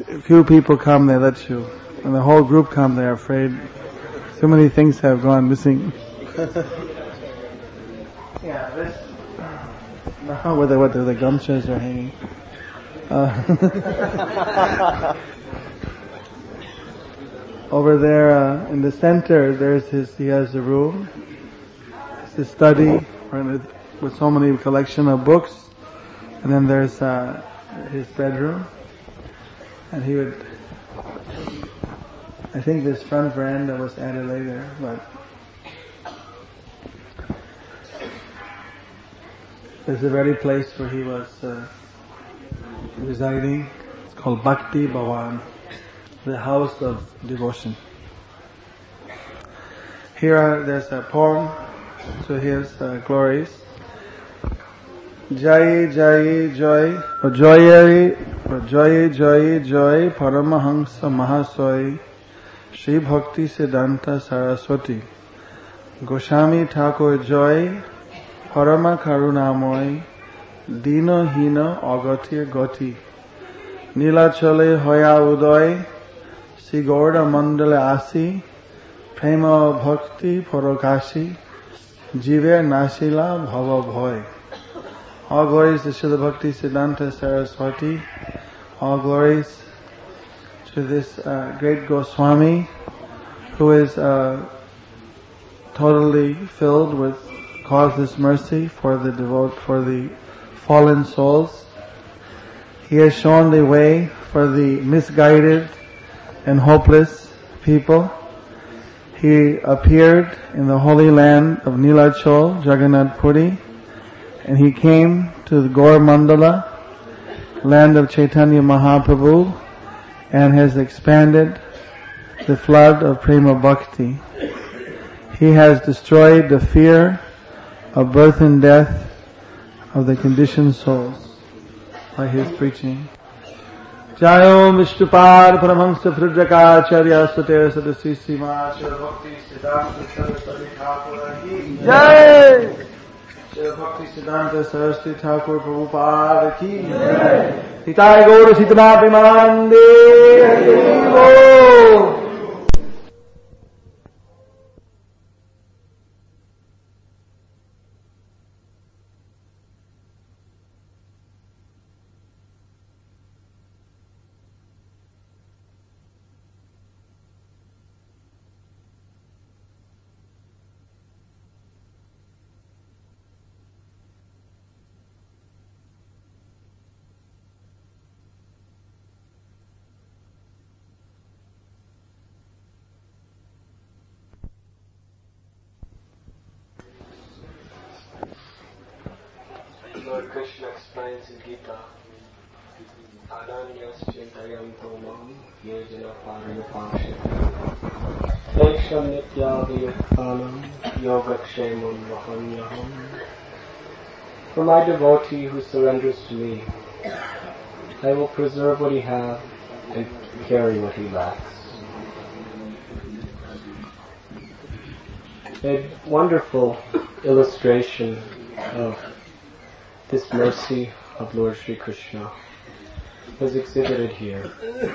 a few people come, they let you. When the whole group come, they're afraid. So many things have gone missing. Yeah, this. Now where the gumchas are hanging. Over there in the center, he has a room. It's his study with so many collection of books. And then there's his bedroom. And he would, I think this front veranda was added later, but there's the very place where he was residing. It's called Bhakti Bhavan, the house of devotion. Here there's a poem to his glories. Jai Jai Joy, Joy Joy Joy Joy Paramahamsa Mahasoy Shri Bhakti Siddhanta Saraswati Goswami Thakur Joy Parama Karunamoy Dino Hino Agati Goti Nilachale Hoya Udoy Sri Gaura Mandala Asi Prema Bhakti Parokashi Jive Nasila Bhava Bhoy. All glories to Srila Bhakti Siddhanta Saraswati. All glories to this great Goswami who is totally filled with causeless mercy for the fallen souls. He has shown the way for the misguided and hopeless people. He appeared in the holy land of Nilachal, Jagannath Puri, and he came to the Gaur Mandala, land of Chaitanya Mahaprabhu, and has expanded the flood of Prema Bhakti. He has destroyed the fear of birth and death of the conditioned souls by his preaching. Jayo Vishnupad Paramahamsa Pradrakacharya Sate Sadasi Sima Shri Bhakti Siddhanta Saraswati Thakur Ki Jai. Shri Bhakti Siddhanta Saraswati Thakur Prabhupada Ki Jai. Nitai Gaura Sitana Premanande Hare. Lord Krishna explains in Gita, Ananyas Chintayam Tomam Yojana Parayapashya Eksham Nityavayuttanam Yogakshemam Vahanyaham. For my devotee who surrenders to me, I will preserve what he has and carry what he lacks. A wonderful illustration of this mercy of Lord Sri Krishna was exhibited here.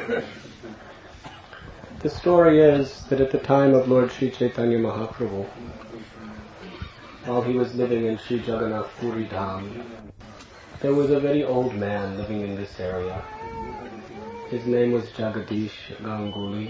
The story is that at the time of Lord Sri Chaitanya Mahaprabhu, while he was living in Sri Jagannath Puri Dham, there was a very old man living in this area. His name was Jagadish Ganguly.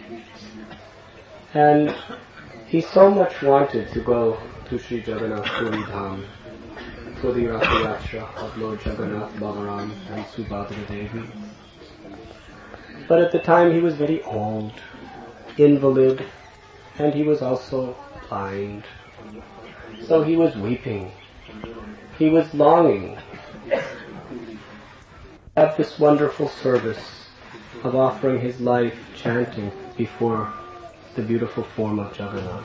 And he so much wanted to go to Sri Jagannath Puri Dham for the Rath Yatra of Lord Jagannath, Balaram and Subhadra Devi. But at the time he was very old, invalid, and he was also blind. So he was weeping. He was longing to have this wonderful service of offering his life chanting before the beautiful form of Jagannath.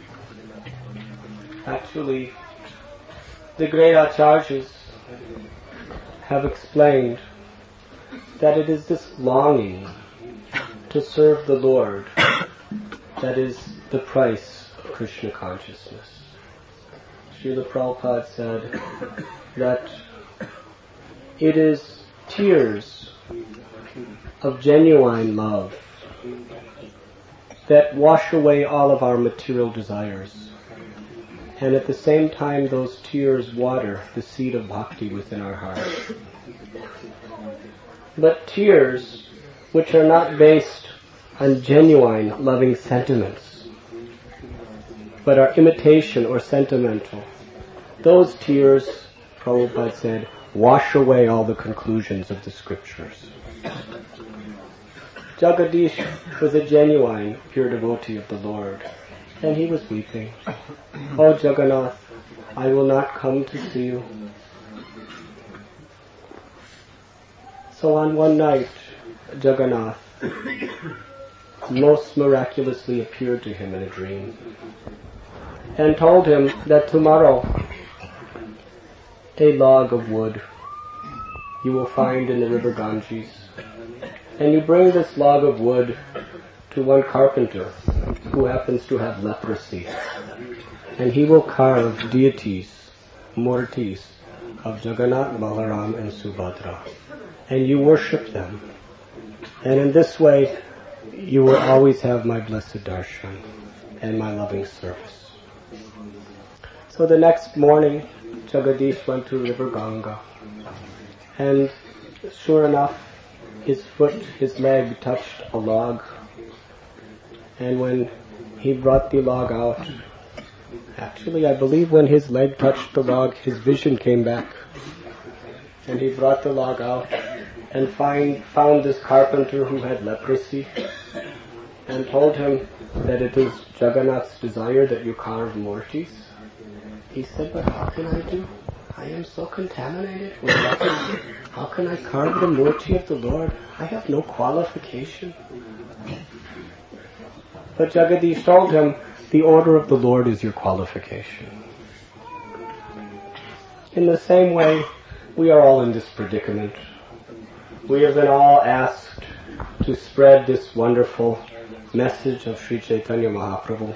Actually, the great Acharyas have explained that it is this longing to serve the Lord that is the price of Krishna consciousness. Srila Prabhupada said that it is tears of genuine love that wash away all of our material desires. And at the same time, those tears water the seed of bhakti within our hearts. But tears which are not based on genuine loving sentiments, but are imitation or sentimental, those tears, Prabhupada said, wash away all the conclusions of the scriptures. Jagadish was a genuine, pure devotee of the Lord, and he was weeping. Oh Jagannath, I will not come to see you. So on one night, Jagannath most miraculously appeared to him in a dream and told him that tomorrow a log of wood you will find in the river Ganges, and you bring this log of wood to one carpenter who happens to have leprosy, and he will carve deities, murtis of Jagannath, Balaram and Subhadra, and you worship them, and in this way you will always have my blessed darshan and my loving service. So the next morning Jagadish went to river Ganga, and sure enough his leg touched a log, and when he brought the log out, actually I believe when his leg touched the log his vision came back, and he brought the log out and found this carpenter who had leprosy and told him that it is Jagannath's desire that you carve murtis. He said, but how can I do? I am so contaminated with leprosy. How can I carve the murti of the Lord? I have no qualification. But Jagadish told him, the order of the Lord is your qualification. In the same way, we are all in this predicament. We have been all asked to spread this wonderful message of Sri Chaitanya Mahaprabhu,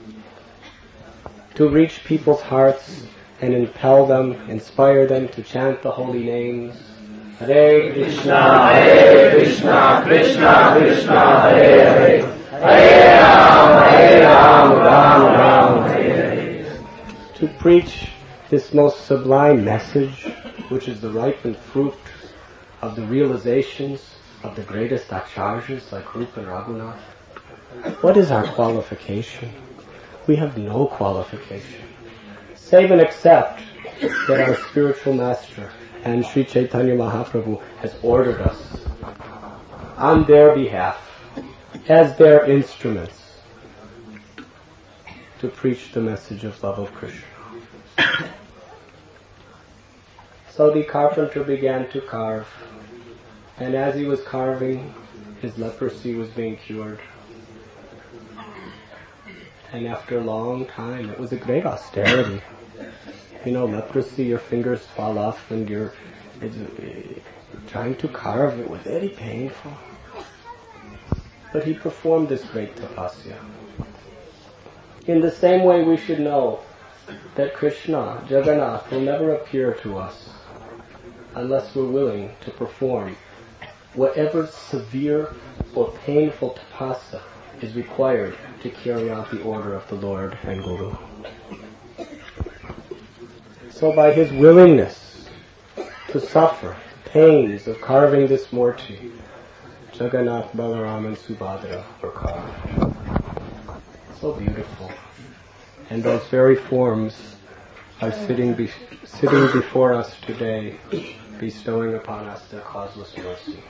to reach people's hearts and impel them, inspire them to chant the holy names. Hare Krishna, Krishna Krishna, Hare Hare, Hare Ram, Ram Ram, Hare Hare. To preach this most sublime message, which is the ripened fruit of the realizations of the greatest acharyas like Rupa and Raghunath. What is our qualification? We have no qualification, save and except that our spiritual master and Sri Chaitanya Mahaprabhu has ordered us on their behalf, as their instruments, to preach the message of love of Krishna. So the carpenter began to carve, and as he was carving, his leprosy was being cured. And after a long time, it was a great austerity. You know, leprosy, your fingers fall off and you're trying to carve, it was very painful. But he performed this great tapasya. In the same way, we should know that Krishna, Jagannath, will never appear to us unless we're willing to perform whatever severe or painful tapasya is required to carry out the order of the Lord and Guru. So by his willingness to suffer the pains of carving this murti, Jagannath, Balaram and Subhadra were carved. So beautiful. And those very forms are sitting before us today, bestowing upon us their causeless mercy.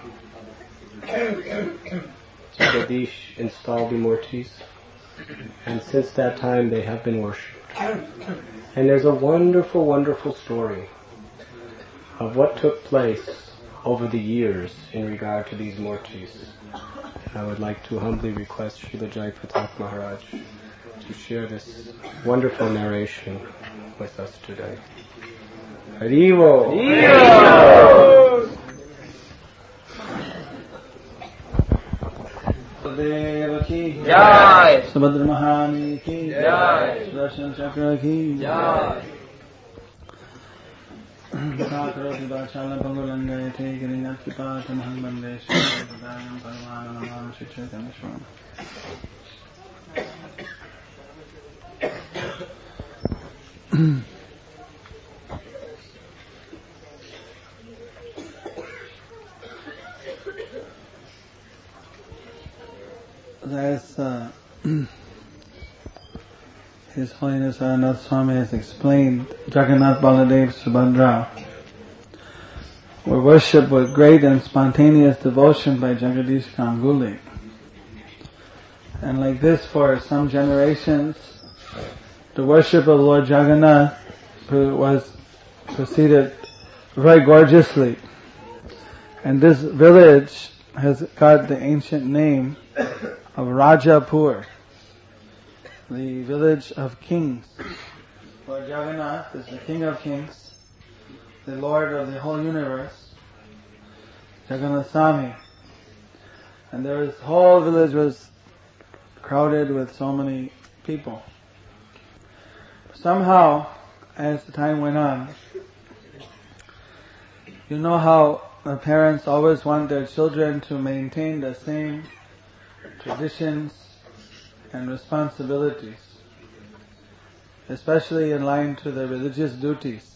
Jagadish installed the murtis, and since that time they have been worshipped. And there's a wonderful, wonderful story of what took place over the years in regard to these murtis. I would like to humbly request Srila Jai Pratap Maharaj to share this wonderful narration with us today. Haribo! Haribo! Dev ki Jai, Subhadra Mahani ki Jai, Darshan Chakra ki Jai. Karoti Vachalam Pangulangayate Girinatipata Mahamande Shivadayam Paramanam Shichakanishwan. As His Holiness Aranath Swami has explained, Jagannath Baladev Subhadra were worshipped with great and spontaneous devotion by Jagadish Ganguly. And like this, for some generations, the worship of Lord Jagannath was proceeded very gorgeously. And this village has got the ancient name of Rajapur, the village of kings. Lord Jagannath is the King of Kings, the Lord of the whole universe, Jagannath Swami. And the whole village was crowded with so many people. Somehow, as the time went on, you know how the parents always want their children to maintain the same traditions and responsibilities, especially in line to the religious duties,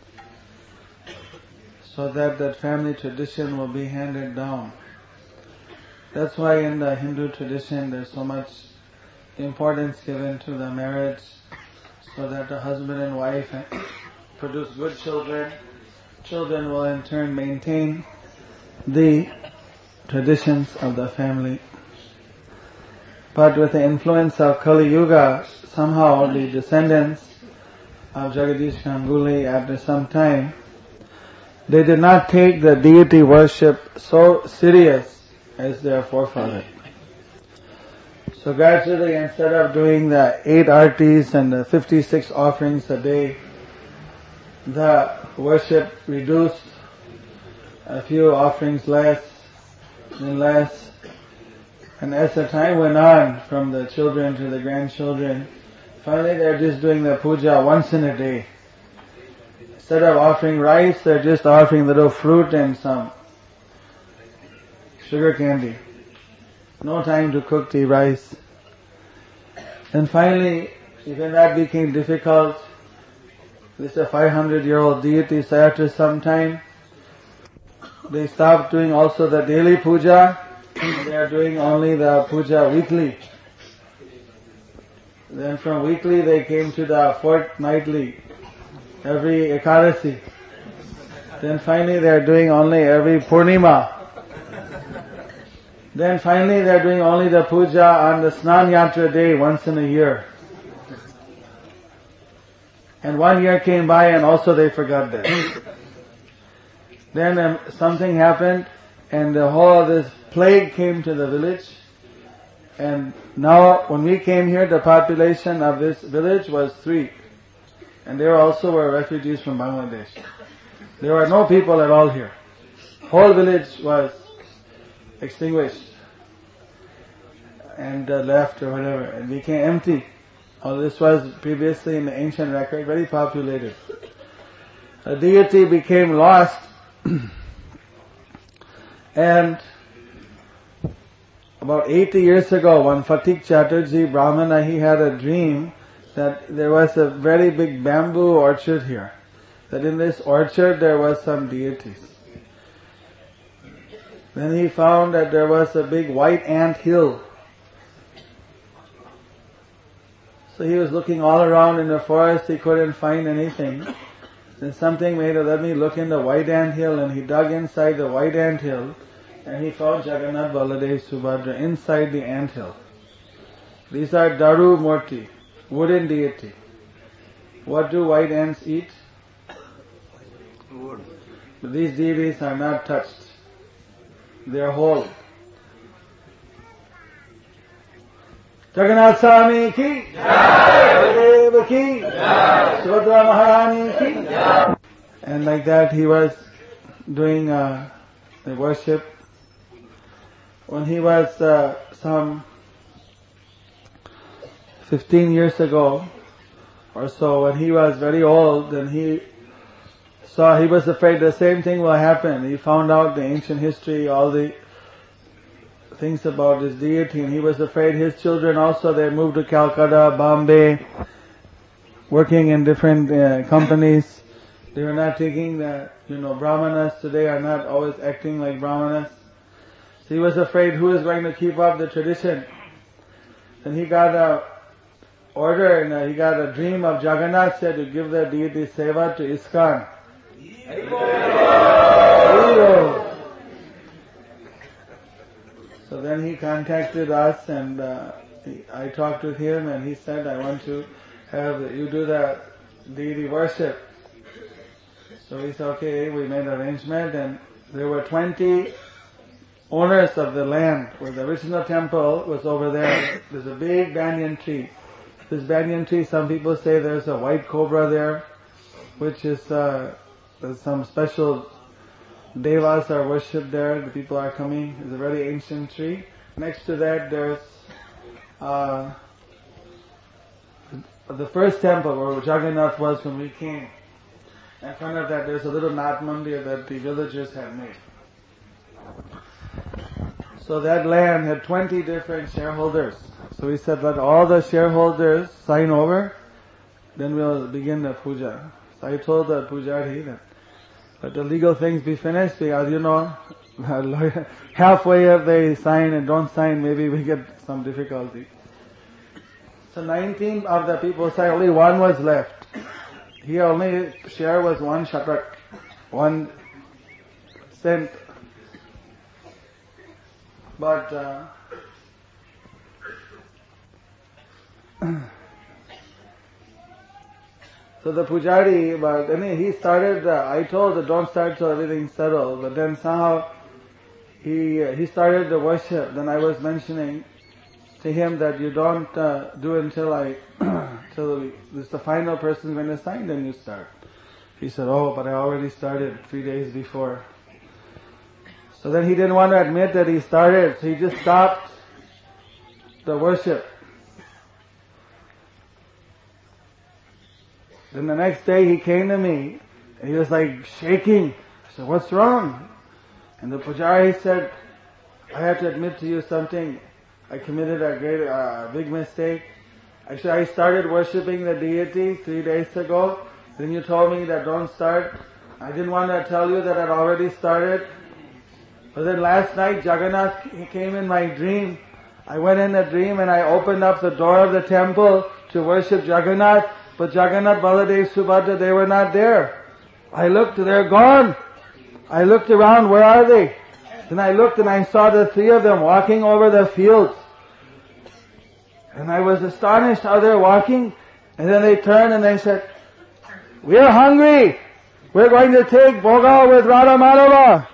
so that that family tradition will be handed down. That's why in the Hindu tradition there's so much importance given to the marriage, so that the husband and wife produce good children. Children will in turn maintain the traditions of the family. But with the influence of Kali Yuga, somehow the descendants of Jagadish Ganguly, after some time, they did not take the deity worship so serious as their forefathers. So gradually, instead of doing the 8 artis and the 56 offerings a day, the worship reduced, a few offerings less and less. And as the time went on, from the children to the grandchildren, finally they're just doing the puja once in a day. Instead of offering rice, they're just offering little fruit and some sugar candy. No time to cook the rice. And finally, even that became difficult. This is a 500-year-old deity, so after some time, they stopped doing also the daily puja. They are doing only the puja weekly. Then from weekly they came to the fortnightly, every Ekadasi. Then finally they are doing only every Purnima. Then finally they are doing only the puja on the Snan Yatra day once in a year. And 1 year came by and also they forgot that. Then something happened and the whole this plague came to the village. And now when we came here, the population of this village was 3. And they also were refugees from Bangladesh. There were no people at all here. Whole village was extinguished and left or whatever. It became empty. All this was previously in the ancient record very populated. The deity became lost and about 80 years ago, when Fatik Chatterjee Brahmana, he had a dream that there was a very big bamboo orchard here. That in this orchard there was some deities. Then he found that there was a big white ant hill. So he was looking all around in the forest, he couldn't find anything. Then something made him, let me look in the white ant hill, and he dug inside the white ant hill, and he found Jagannath Baladev Subhadra inside the ant hill. These are Daru Murti, wooden deity. What do white ants eat? Wood. But these deities are not touched. They are whole. Jagannath Swami ki, Baladev ki, Subhadra Maharani ki. And like that he was doing the worship. When he was some 15 years ago or so, when he was very old, then he So he was afraid the same thing will happen. He found out the ancient history, all the things about this deity, and he was afraid his children also, they moved to Calcutta, Bombay, working in different companies. They were not thinking that, Brahmanas today are not always acting like Brahmanas. So he was afraid who is going to keep up the tradition. And he got a order and he got a dream of Jagannath said to give the deity seva to ISKCON. So then he contacted us and I talked with him and he said, I want to have you do the deity worship. So we said, okay, we made an arrangement and there were 20 owners of the land where the original temple was over there. There's a big banyan tree. This banyan tree, some people say there's a white cobra there, which is there's some special devas are worshipped there. The people are coming. It's a very ancient tree. Next to that, there's the first temple where Jagannath was when we came. In front of that, there's a little Nath Mandir that the villagers had made. So that land had 20 different shareholders. So we said, let all the shareholders sign over, then we'll begin the puja. So I told the pujari that let the legal things be finished because, halfway if they sign and don't sign, maybe we get some difficulty. So 19 of the people signed, only one was left. Here only share was 1 shatak, 1 cent. But so the pujari, but then he started, I told him don't start till everything's settled, but then somehow he started the worship. Then I was mentioning to him that you don't do until till this the final person when they sign, then you start. He said, oh, but I already started 3 days before. So then he didn't want to admit that he started, so he just stopped the worship. Then the next day he came to me, and he was like shaking. I said, what's wrong? And the pujari said, I have to admit to you something. I committed a big mistake. Actually, I started worshipping the deity 3 days ago. Then you told me that don't start. I didn't want to tell you that I'd already started. But then last night Jagannath came in my dream. I went in the dream and I opened up the door of the temple to worship Jagannath. But Jagannath, Baladev, Subhadra, they were not there. I looked, they're gone. I looked around, where are they? Then I looked and I saw the 3 of them walking over the fields. And I was astonished how they're walking. And then they turned and they said, we're hungry. We're going to take Bhoga with Radha Madhava.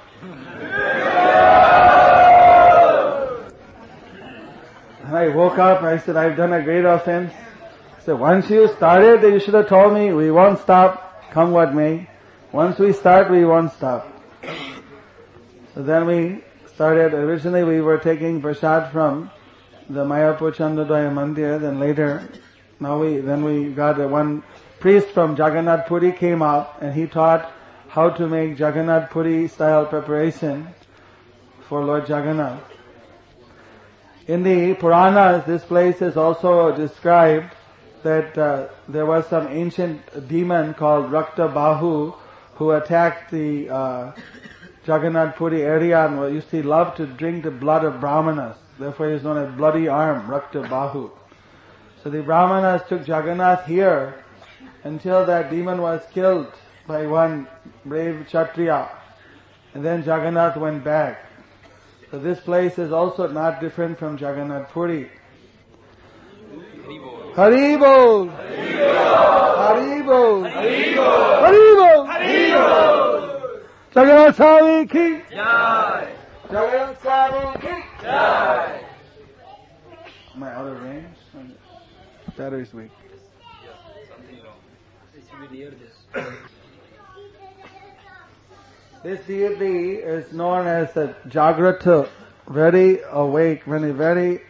And I woke up and I said, I've done a great offense. I said, once you started, you should have told me, we won't stop, come what may. Once we start, we won't stop. So then we started, originally we were taking prasad from the Mayapur Chandrodaya Mandir, then later, then we got one priest from Jagannath Puri came up and he taught how to make Jagannath Puri style preparation for Lord Jagannath. In the Puranas, this place is also described that there was some ancient demon called Rakta Bahu who attacked the Jagannath Puri area and used to love to drink the blood of Brahmanas. Therefore he is known as Bloody Arm, Rakta Bahu. So the Brahmanas took Jagannath here until that demon was killed by one brave Kshatriya. And then Jagannath went back. So this place is also not different from Jagannath Puri. Haribol! Haribol! Haribol! Haribol! Jagannath Swami ki Jai! Jagannath Swami ki Jai! Am I out of range? Battery's weak. This deity is known as the Jagrata, very awake, very,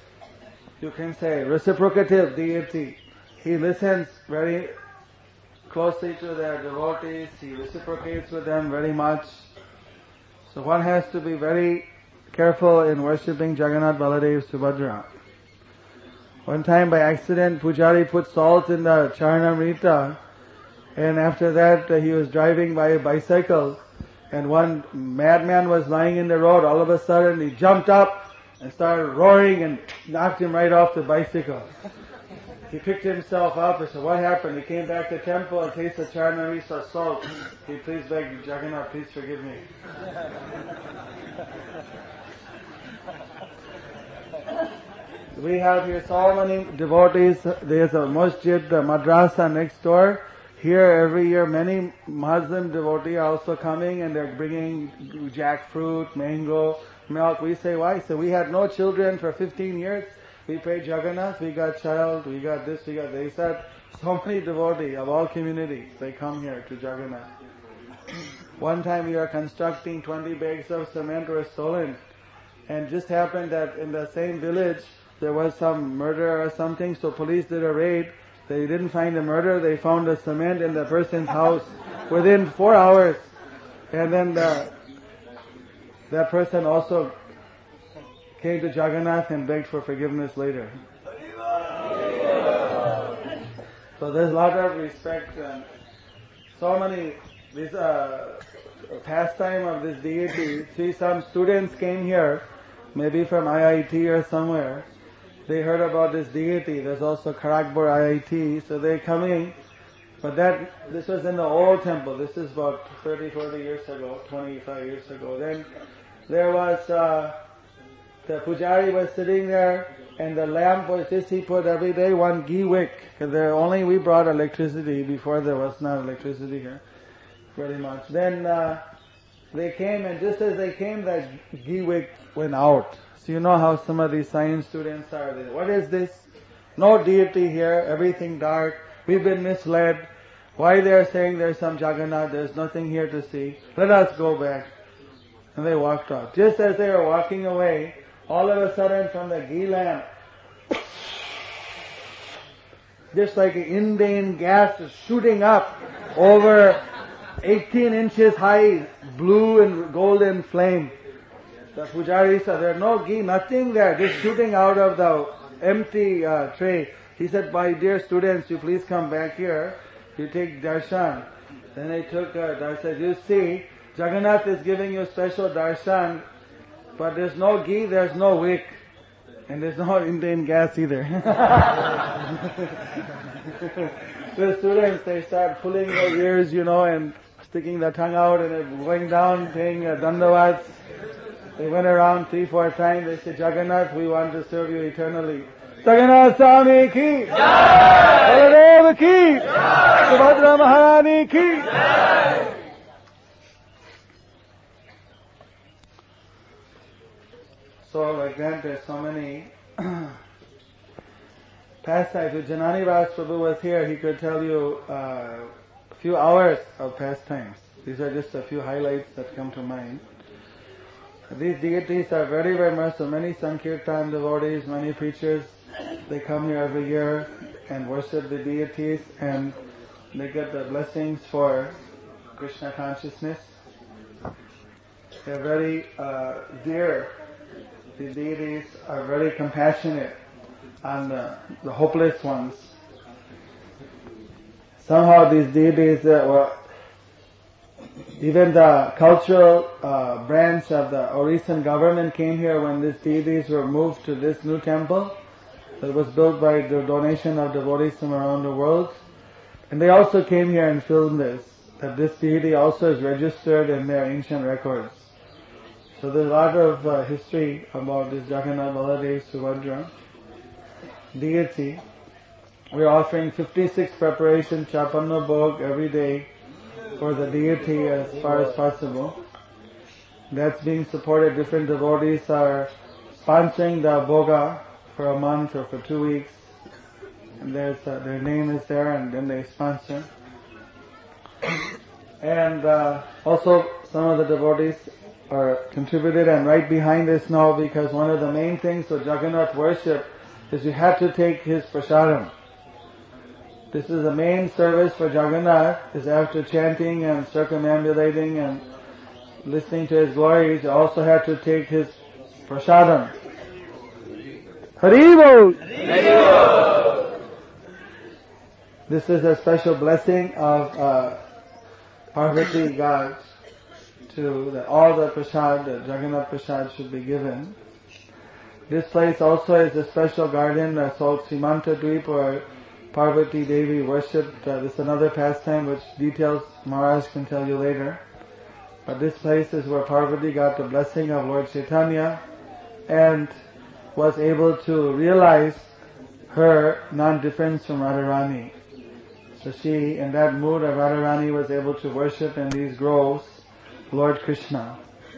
you can say, reciprocative deity. He listens very closely to their devotees. He reciprocates with them very much. So one has to be very careful in worshipping Jagannath, Baladev, Subhadra. One time by accident, Pujari put salt in the Charanamrita, and after that he was driving by a bicycle, and one madman was lying in the road. All of a sudden he jumped up and started roaring and knocked him right off the bicycle. He picked himself up and said, what happened? He came back to the temple and tasted Charanamrita salt. He please beg Jagannath, please forgive me. We have here so many devotees. There's a masjid, the madrasa next door. Here every year many Muslim devotees are also coming and they're bringing jackfruit, mango, milk. We say, why? So we had no children for 15 years. We prayed Jagannath, we got child, we got this, we got that. They said, so many devotees of all communities, they come here to Jagannath. One time we were constructing, 20 bags of cement were stolen. And just happened that in the same village, there was some murder or something, so police did a raid. They didn't find the murder, they found the cement in the person's house within 4 hours. And then that person also came to Jagannath and begged for forgiveness later. So there's a lot of respect and so many, this pastime of this deity. See, some students came here, maybe from IIT or somewhere. They heard about this deity. There's also Kharagpur IIT, so they're coming. But this was in the old temple. This is about 30, 40 years ago, 25 years ago. Then there was, the pujari was sitting there, and the lamp was just, he put every day one ghee wick. Because we brought electricity, before there was not electricity here, very much. Then they came, and just as they came, that ghee wick went out. So you know how some of these science students are. What is this? No deity here, everything dark. We've been misled. Why they're saying there's some Jagannath, there's nothing here to see. Let us go back. And they walked off. Just as they were walking away, all of a sudden from the ghee lamp, just like an Indian gas is shooting up over 18 inches high, blue and golden flame. The pujari said, there's no ghee, nothing there, just shooting out of the empty tray. He said, my dear students, you please come back here, you take darshan. Then they took darshan. You see, Jagannath is giving you special darshan, but there's no ghee, there's no wick, and there's no Indian gas either. The students, they start pulling their ears, and sticking their tongue out and going down, saying dandavats. They went around 3-4 times. They said, Jagannath, we want to serve you eternally. Jagannath Swami ki! Baladev ki! Subhadra Maharani ki! So like that, there's so many pastimes. If Janani Ras Prabhu was here, he could tell you a few hours of pastimes. These are just a few highlights that come to mind. These deities are very, very much so. Many Sankirtan devotees, many preachers, they come here every year and worship the deities, and they get the blessings for Krishna consciousness. They're very dear. The deities are very compassionate on the hopeless ones. Somehow these deities even the cultural branch of the Orissa government came here when these deities were moved to this new temple that was built by the donation of devotees from around the world. And they also came here and filmed this, that this deity also is registered in their ancient records. So there's a lot of history about this Jagannath Baladev Subhadra deity. We're offering 56 preparation Chapanna Bhog every day for the deity as far as possible. That's being supported. Different devotees are sponsoring the Bhoga for a month or for 2 weeks. And their name is there, and then they sponsor. And also some of the devotees are contributed, and right behind this now, because one of the main things for Jagannath worship is you have to take his prasadam. This is the main service for Jagannath, is after chanting and circumambulating and listening to his glories, you also have to take his prasadam. Haribol! This is a special blessing of Parvati God to that all the prasad, the Jagannath prasad should be given. This place also is a special garden called Simanta Dweep, where Parvati Devi worshipped. This is another pastime which details Maharaj can tell you later. But this place is where Parvati got the blessing of Lord Chaitanya and was able to realize her non-difference from Radharani. So she, in that mood of Radharani, was able to worship in these groves Lord Krishna.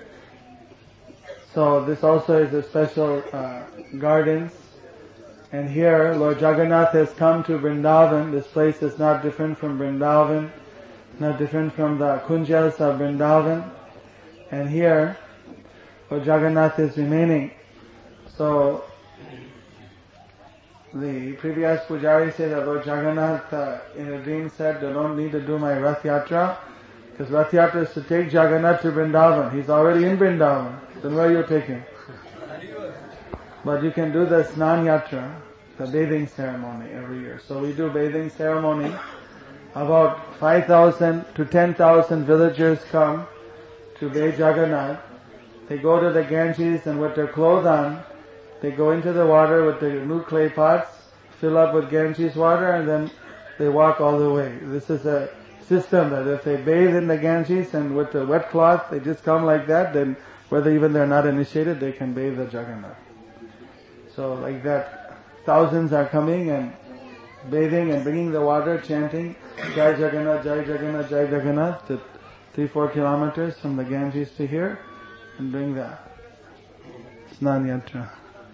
So this also is a special gardens. And here Lord Jagannath has come to Vrindavan. This place is not different from Vrindavan, not different from the Kunjas of Vrindavan. And here Lord Jagannath is remaining. So the previous Pujari said that Lord Jagannath in a dream said, "I don't need to do my Rath Yatra, because Rath Yatra is to take Jagannath to Vrindavan. He's already in Vrindavan. Then where are you taking? But you can do the Snan Yatra, the bathing ceremony every year. So we do bathing ceremony. About 5,000 to 10,000 villagers come to bathe Jagannath. They go to the Ganges and with their clothes on, they go into the water with their new clay pots, fill up with Ganges water, and then they walk all the way. This is a system that if they bathe in the Ganges and with the wet cloth, they just come like that, then whether even they're not initiated, they can bathe the Jagannath. So like that, thousands are coming and bathing and bringing the water, chanting Jai Jagannath, Jai Jagannath, Jai Jagannath to 3-4 kilometers from the Ganges to here and bring the Snan Yatra.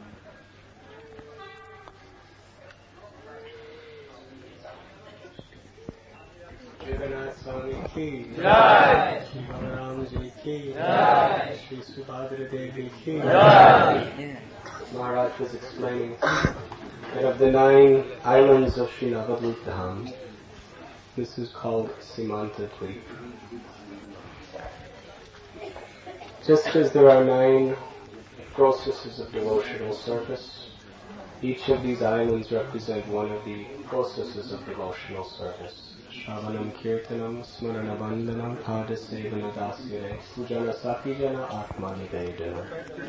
Jagannath Swami ki Jai, Shri Balaram Ji ki Jai, Shri Subhadra Devi ki Jai. Maharaj was explaining that of the 9 islands of Sri Navadvip Dham, this is called Simanta Dweep. Just as there are 9 processes of devotional service, each of these islands represent one of the processes of devotional service. Shravanam Kirtanam Smarana Vandhanam Padasevana Dasyane Sujana Sakijana Atma Nivedana.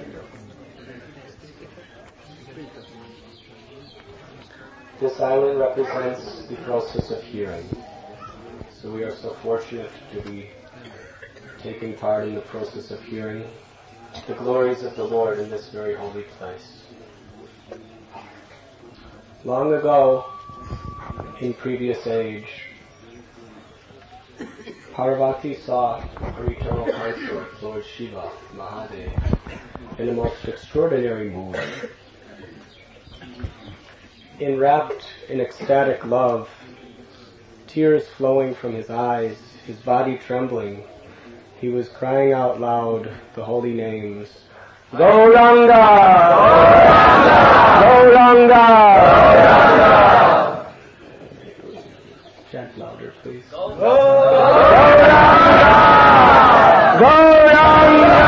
This island represents the process of hearing. So we are so fortunate to be taking part in the process of hearing the glories of the Lord in this very holy place. Long ago, in previous age, Parvati sought her eternal consort, Lord Shiva, Mahadev, in a most extraordinary mood. Enwrapped in ecstatic love, tears flowing from his eyes, his body trembling, he was crying out loud the holy names, Gauranga! Gauranga! Gauranga! Chant louder, please. Gauranga! Gauranga!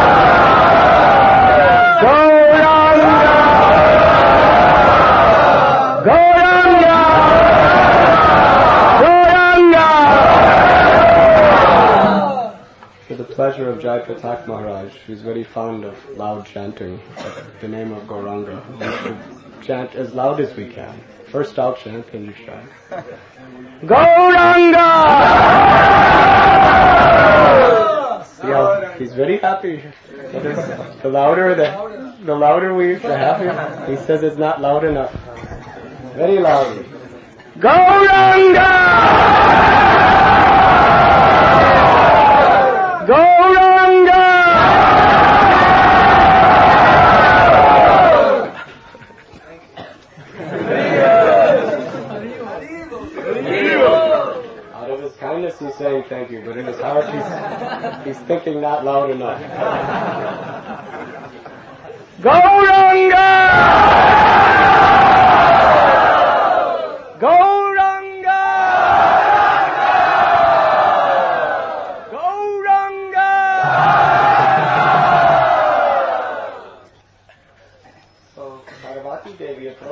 For the pleasure of Jai Pratak Maharaj, who is very fond of loud chanting the name of Gauranga, we should chant as loud as we can. First I'll chant, can you try? Gauranga! See how he's very happy. The louder we, the happier. He says it's not loud enough. Very loud. Gauranga! Gauranga! Out of his kindness he's saying thank you, but in his heart he's thinking not loud enough. Gauranga! Gauranga!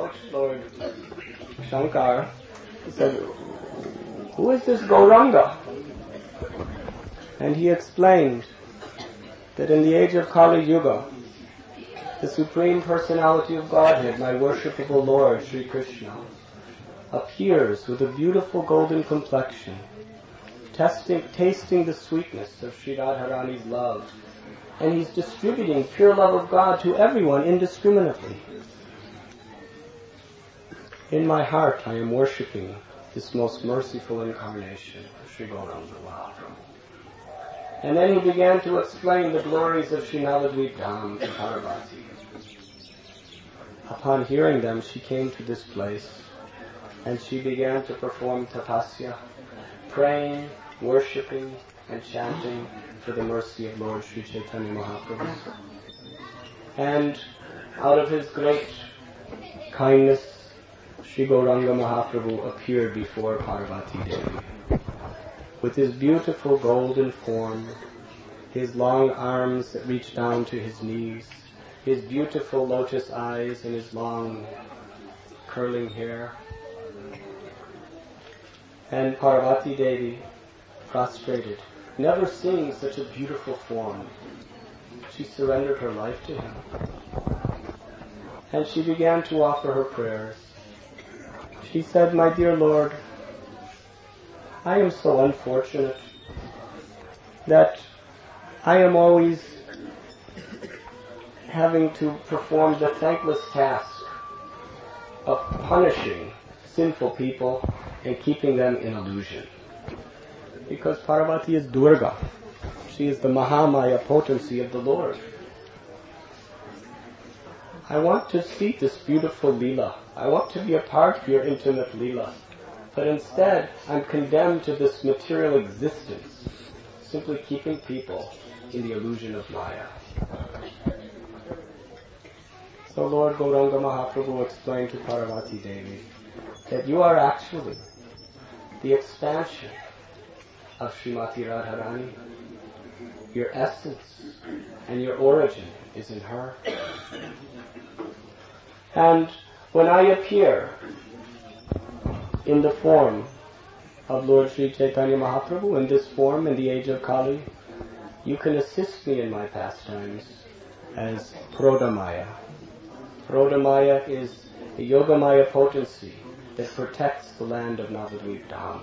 approached Lord Shankar, he said, "Who is this Gauranga?" And he explained that in the age of Kali Yuga, the Supreme Personality of Godhead, my worshipable Lord, Sri Krishna, appears with a beautiful golden complexion, tasting the sweetness of Sri Radharani's love, and he's distributing pure love of God to everyone indiscriminately. In my heart, I am worshipping this most merciful incarnation of Sri Gauranga Mahaprabhu. And then he began to explain the glories of Sri Navadvip Dham to Parvati. Upon hearing them, she came to this place and she began to perform tapasya, praying, worshipping, and chanting for the mercy of Lord Sri Chaitanya Mahaprabhu. And out of his great kindness, Sri Gauranga Mahaprabhu appeared before Parvati Devi. With his beautiful golden form, his long arms that reach down to his knees, his beautiful lotus eyes and his long curling hair. And Parvati Devi, prostrated, never seeing such a beautiful form, she surrendered her life to him. And she began to offer her prayers. She said, "My dear Lord, I am so unfortunate that I am always having to perform the thankless task of punishing sinful people and keeping them in illusion. Because Parvati is Durga. She is the Mahamaya potency of the Lord. I want to see this beautiful Leela. I want to be a part of your intimate Leela. But instead, I'm condemned to this material existence, simply keeping people in the illusion of Maya." So Lord Gauranga Mahaprabhu explained to Parvati Devi that you are actually the expansion of Srimati Radharani. Your essence and your origin is in her. And when I appear in the form of Lord Sri Chaitanya Mahaprabhu, in this form in the age of Kali, you can assist me in my pastimes as Prodamaya. Prodamaya is the Yogamaya potency that protects the land of Navadvip Dham.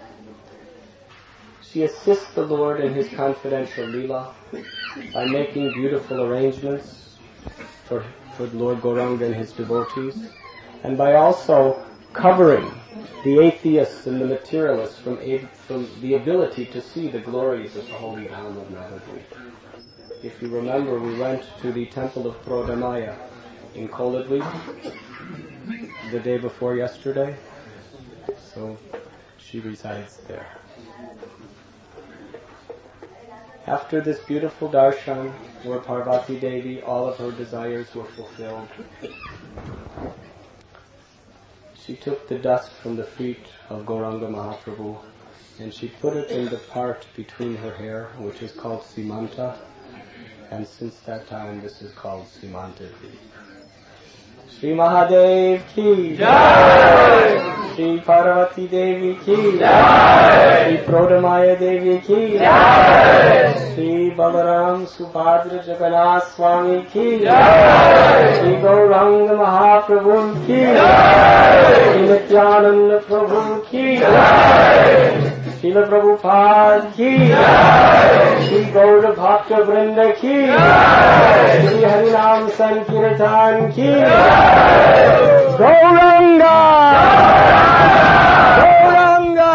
She assists the Lord in his confidential Leela by making beautiful arrangements for Lord Gauranga and his devotees, and by also covering the atheists and the materialists from the ability to see the glories of the holy Dham of Navadvip. If you remember, we went to the temple of Prodamaya in Koladvip the day before yesterday, so she resides there. After this beautiful darshan, where Parvati Devi, all of her desires were fulfilled, she took the dust from the feet of Gauranga Mahaprabhu and she put it in the part between her hair, which is called Simanta, and since that time this is called Simanta. Shri Mahadev ki Jai! Shri Parvati Devi ki Jai! Shri Prodamaya Devi ki Jai! Shri Balaram Subhadra Jagannath Swami ki Jai! Shri Gauranga Mahaprabhu ki Jai! Shri Nityananda Prabhu ki Jai! Srila Prabhupada ki Jai! Shri Gaura Bhakta Vrinda ki Jai! Shri Harinam Sankirtan ki Jai! Gauranga! Gauranga!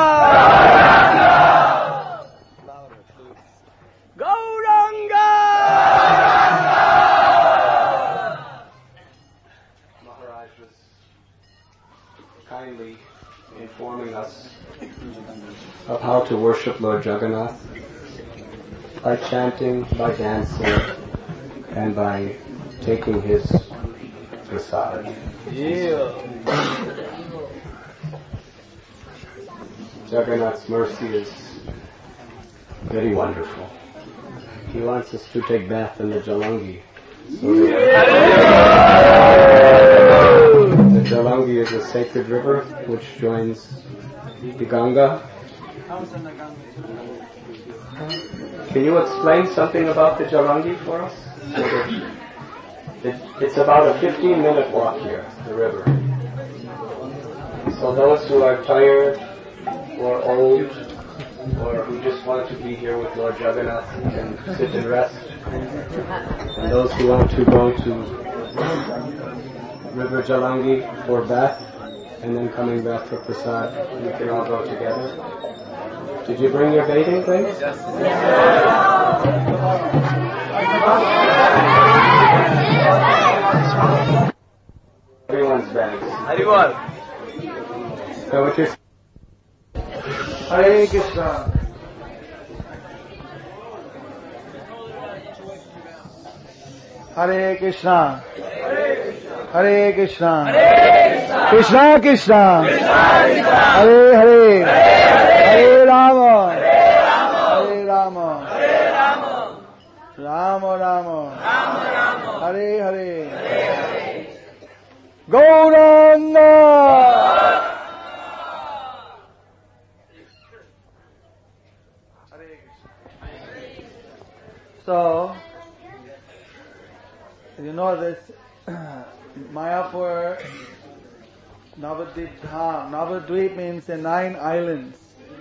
Gauranga! Maharaj was kindly informing us of how to worship Lord Jagannath by chanting, by dancing, and by taking his prasad. Yeah. Jagannath's mercy is very wonderful. He wants us to take bath in the Jalangi so that Jalangi is a sacred river which joins the Ganga. Can you explain something about the Jalangi for us? It's about a 15-minute walk here, the river. So those who are tired or old or who just want to be here with Lord Jagannath can sit and rest. And those who want to go to River Jalangi for bath and then coming back for prasad, we can all go together. Did you bring your bathing things? Yes. Everyone's bags. Everyone. So what you're Hare Krishna. Hare Krishna. Hare Krishna. Krishna Krishna. Hare Hare. Hare Rama. Hare Rama. Rama Rama. Hare Hare. Gauranga. So, you know this Mayapur, Navadvip Dham. Navadvip means the 9 islands.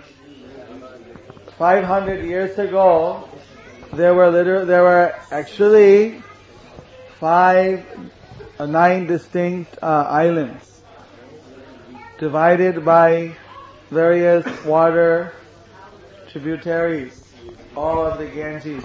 500 years ago, there were actually 9 distinct islands, divided by various water tributaries, all of the Ganges,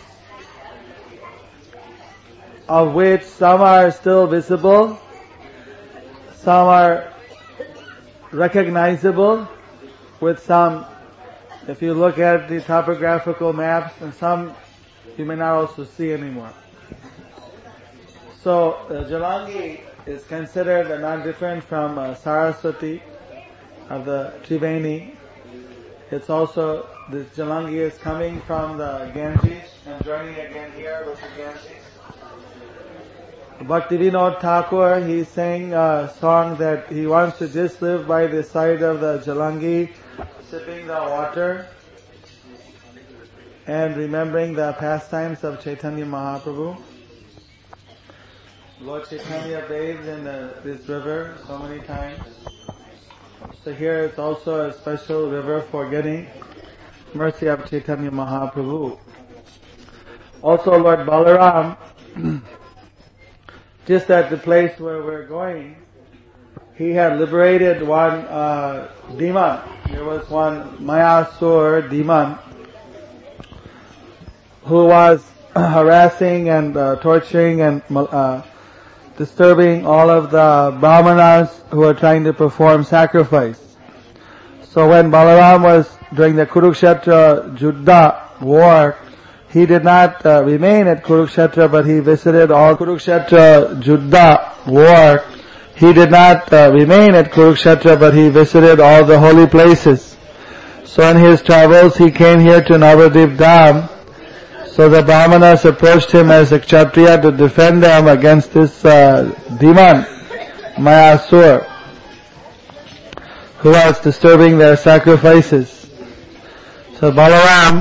of which some are still visible, some are recognizable, with some, if you look at the topographical maps, and some you may not also see anymore. So, Jalangi is considered not different from Saraswati of the Triveni. It's also, this Jalangi is coming from the Ganges and joining again here with the Ganges. Bhaktivinoda Thakur, he sang a song that he wants to just live by the side of the Jalangi, sipping the water and remembering the pastimes of Chaitanya Mahaprabhu. Lord Chaitanya bathed in this river so many times. So here it's also a special river for getting mercy of Chaitanya Mahaprabhu. Also Lord Balaram, just at the place where we're going, he had liberated one demon. There was one Mayasur demon who was harassing and torturing and disturbing all of the brahmanas who were trying to perform sacrifice. So when Balaram was during the Kurukshetra Juddha war, he did not remain at Kurukshetra, but he visited all Kurukshetra Juddha war. He did not remain at Kurukshetra, but he visited all the holy places. So in his travels, he came here to Navadvip Dham. So the Brahmanas approached him as a Kshatriya to defend them against this demon, Mayasur, who was disturbing their sacrifices. So Balaram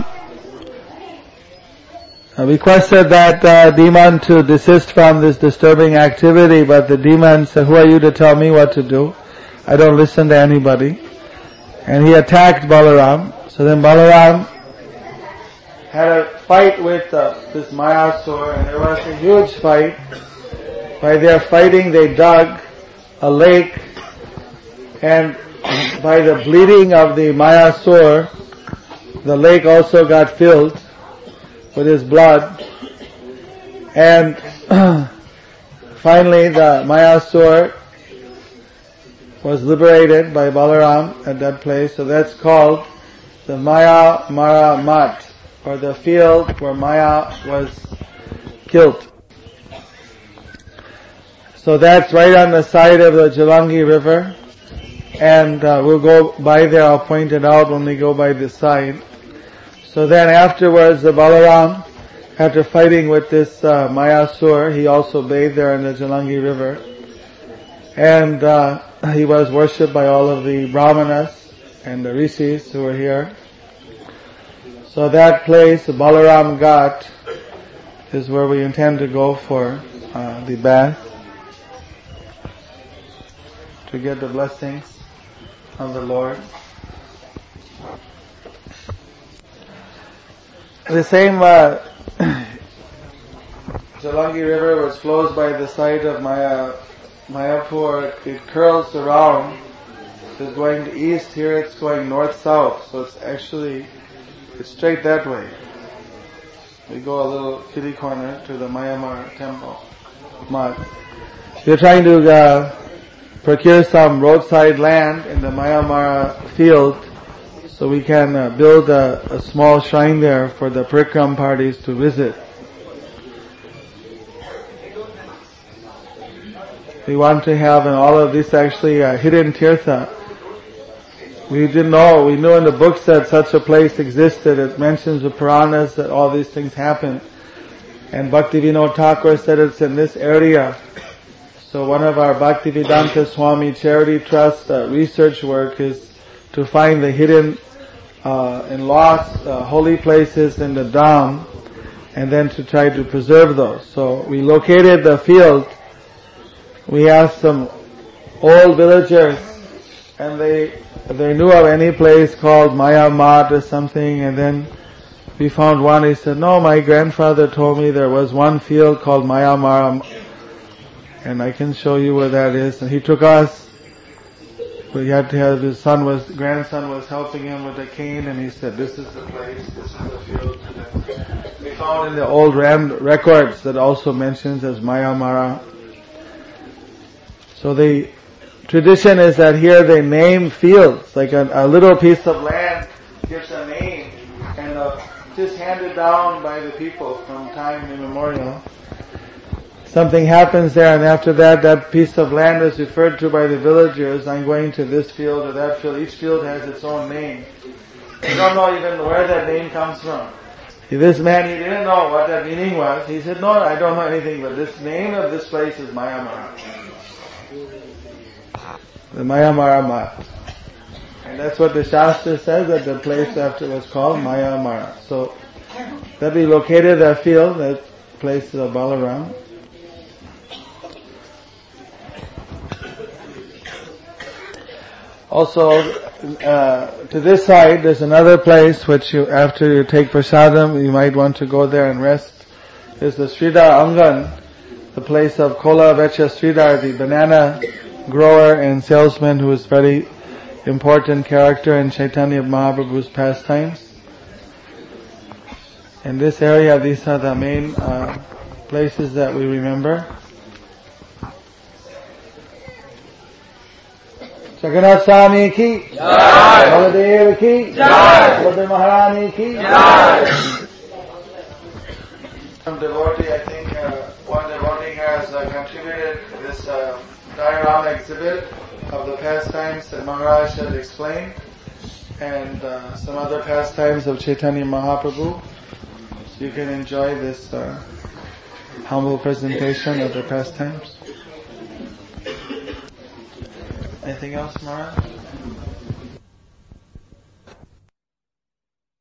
requested that demon to desist from this disturbing activity, but the demon said, "Who are you to tell me what to do? I don't listen to anybody." And he attacked Balaram. So then Balaram had a fight with this Mayasur, and there was a huge fight. By their fighting, they dug a lake, and by the bleeding of the Mayasur, the lake also got filled with his blood. And finally, the Mayasur was liberated by Balaram at that place. So that's called the Maya Mara Mat, or the field where Maya was killed. So that's right on the side of the Jalangi River, and we'll go by there. I'll point it out when we go by this side. So then afterwards, the Balaram, after fighting with this Mayasur, he also bathed there in the Jalangi River. And he was worshipped by all of the brahmanas and the rishis who were here. So that place, Balaram Ghat, is where we intend to go for the bath, to get the blessings of the Lord. The same Jalangi river which flows by the side of Mayapur, it curls around. It's going to east, here it's going north-south, so it's straight that way. We go a little kitty corner to the Mayamar temple. We're trying to procure some roadside land in the Mayamara field so we can build a small shrine there for the Parikram parties to visit. We want to have in all of this actually a hidden tirtha. We knew in the books that such a place existed. It mentions the Puranas that all these things happen. And Bhaktivinoda Thakur said it's in this area. So one of our Bhaktivedanta Swami Charity Trust research work is to find the hidden and lost holy places in the Dham and then to try to preserve those. So we located the field. We asked some old villagers and they knew of any place called Maya Mat or something, and then we found one. He said, no, my grandfather told me there was one field called Maya Mara, and I can show you where that is. And he took us, but he had to have grandson was helping him with a cane, and he said, this is the place, this is the field. We found in the old records that also mentions as Maya Mara. So the tradition is that here they name fields, like a little piece of land gives a name, and just handed down by the people from time immemorial. Something happens there, and after that piece of land is referred to by the villagers. I'm going to this field or that field. Each field has its own name. You don't know even where that name comes from. This man, he didn't know what that meaning was. He said, no, I don't know anything, but this name of this place is Mayamara. The Mayamara Mat. And that's what the Shastra says, that the place after was called Mayamara. So, that we located that field, that place of Balaram. Also, to this side, there's another place which after you take prasadam, you might want to go there and rest. There's the Sridhar Angan, the place of Kola Vecha Sridhar, the banana grower and salesman who is very important character in Chaitanya Mahaprabhu's pastimes. In this area, these are the main places that we remember. Jagannath Swami ki Jai, Baladev ki Jai, Baladev Maharani ki Jai. Some devotee, I think one devotee has contributed this diorama exhibit of the pastimes that Maharaj had explained, and some other pastimes of Chaitanya Mahaprabhu. So you can enjoy this humble presentation of the pastimes. Anything else, Maharaj?